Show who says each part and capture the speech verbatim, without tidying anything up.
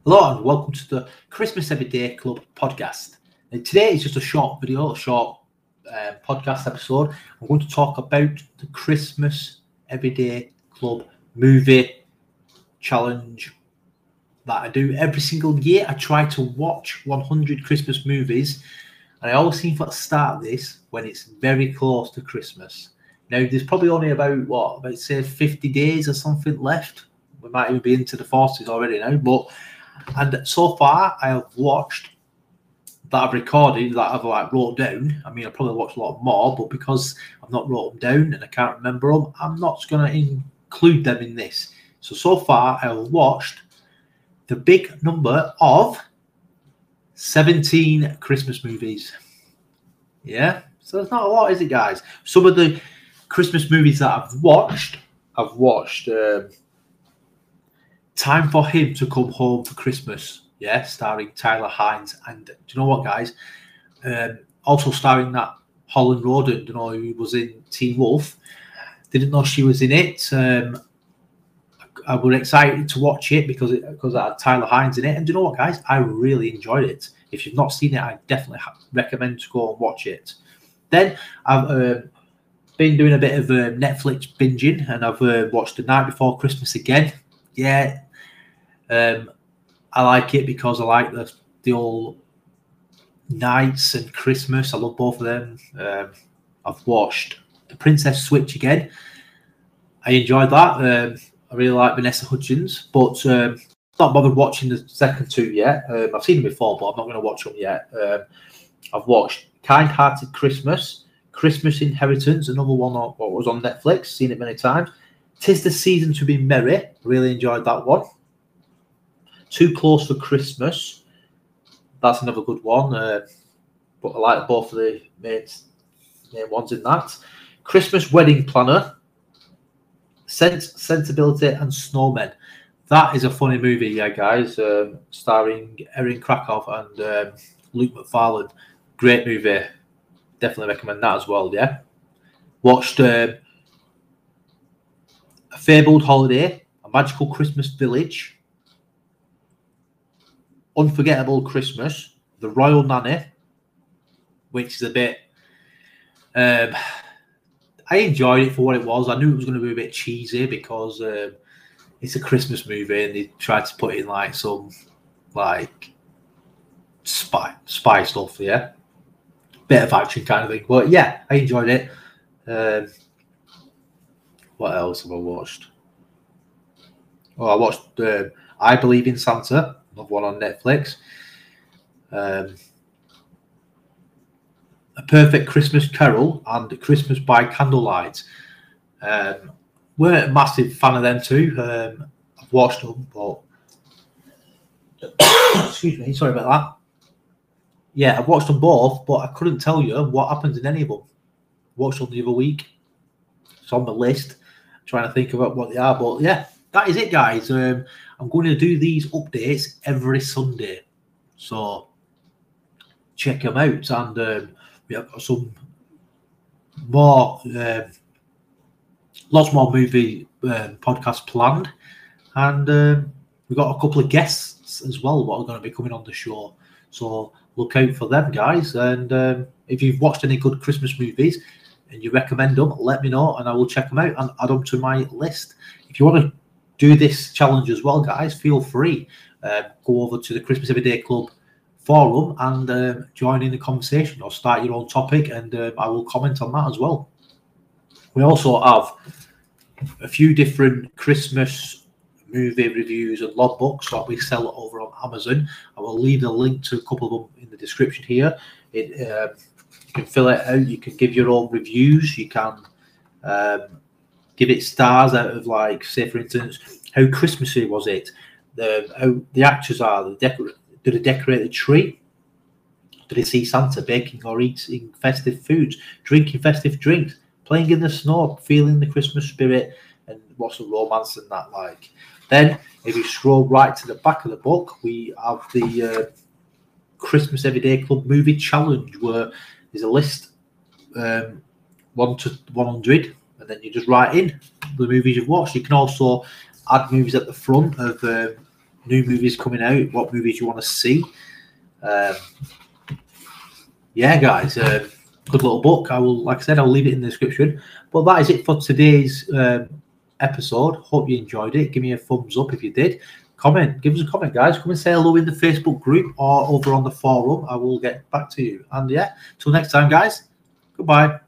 Speaker 1: Hello and welcome to the Christmas Everyday Club podcast. And today is just a short video, a short uh, podcast episode. I'm going to talk about the Christmas Everyday Club movie challenge that I do every single year. I try to watch one hundred Christmas movies, and I always seem to start this when it's very close to Christmas. Now, there's probably only about, what, about say fifty days or something left. We might even be into the forties already now, but and so far, I have watched that I've recorded, that I've like wrote down. I mean, I probably watched a lot more, but because I've not wrote them down and I can't remember them, I'm not going to include them in this. So, so far, I have watched the big number of seventeen Christmas movies. Yeah, so it's not a lot, is it, guys? Some of the Christmas movies that I've watched, I've watched... Um, Time for Him to Come Home for Christmas, yeah, starring Tyler Hynes. And do you know what, guys? Um, also starring that Holland Roden, you know, who was in Teen Wolf. Didn't know she was in it. Um, I, I was excited to watch it because it, because I had Tyler Hynes in it. And do you know what, guys? I really enjoyed it. If you've not seen it, I definitely recommend to go and watch it. Then I've uh, been doing a bit of uh, Netflix binging, and I've uh, watched The Night Before Christmas again. Yeah. Um, I like it because I like the the old nights and Christmas. I love both of them. Um, I've watched The Princess Switch again. I enjoyed that. Um, I really like Vanessa Hudgens, but um, not bothered watching the second two yet. Um, I've seen them before, but I'm not going to watch them yet. Um, I've watched Kind Hearted Christmas, Christmas Inheritance, another one that was on Netflix. Seen it many times. 'Tis the Season to Be Merry. Really enjoyed that one. Too Close for Christmas. That's another good one. Uh, but I like both of the main, main ones in that. Christmas Wedding Planner. Sense, Sensibility and Snowmen. That is a funny movie, yeah, guys. Um, starring Erin Krakow and um, Luke McFarlane. Great movie. Definitely recommend that as well, yeah. Watched um, A Fabled Holiday. A Magical Christmas Village. Unforgettable Christmas, The Royal Nanny, which is a bit... Um, I enjoyed it for what it was. I knew it was going to be a bit cheesy because um, it's a Christmas movie and they tried to put in like some like spy spy stuff, yeah. Bit of action kind of thing. But yeah, I enjoyed it. Um, what else have I watched? Oh, I watched uh, I Believe in Santa. Another one on Netflix. Um, A Perfect Christmas Carol and Christmas by Candlelight. Um, weren't a massive fan of them too. Um, I've watched them, but excuse me, sorry about that. Yeah, I've watched them both, but I couldn't tell you what happens in any of them. Watched them the other week. It's on the list. Trying to think about what they are, but yeah, that is it, guys. Um, I'm going to do these updates every Sunday, so check them out. And um, we have got some more, um, lots more movie um, podcasts planned, and um, we've got a couple of guests as well that are going to be coming on the show. So look out for them, guys. And um, if you've watched any good Christmas movies and you recommend them, let me know, and I will check them out and add them to my list. If you want to do this challenge as well, guys, feel free. Uh, go over to the Christmas Everyday Club forum and um, join in the conversation or start your own topic, and um, I will comment on that as well. We also have a few different Christmas movie reviews and logbooks that we sell over on Amazon. I will leave a link to a couple of them in the description here. It, uh, you can fill it out. You can give your own reviews. You can... Um, give it stars out of, like, say, for instance, how Christmassy was it? The how the actors are. The decor- did they decorate the tree? Did they see Santa baking or eating festive foods, drinking festive drinks, playing in the snow, feeling the Christmas spirit, and what's the romance and that like? Then, if you scroll right to the back of the book, we have the uh, Christmas Everyday Club movie challenge, where there's a list, um, one to one hundred. And then you just write in the movies you've watched. You can also add movies at the front of um, new movies coming out, what movies you want to see. Um, yeah, guys, uh, good little book. I will, like I said, I'll leave it in the description. But that is it for today's um, episode. Hope you enjoyed it. Give me a thumbs up if you did. Comment, give us a comment, guys. Come and say hello in the Facebook group or over on the forum. I will get back to you. And yeah, till next time, guys. Goodbye.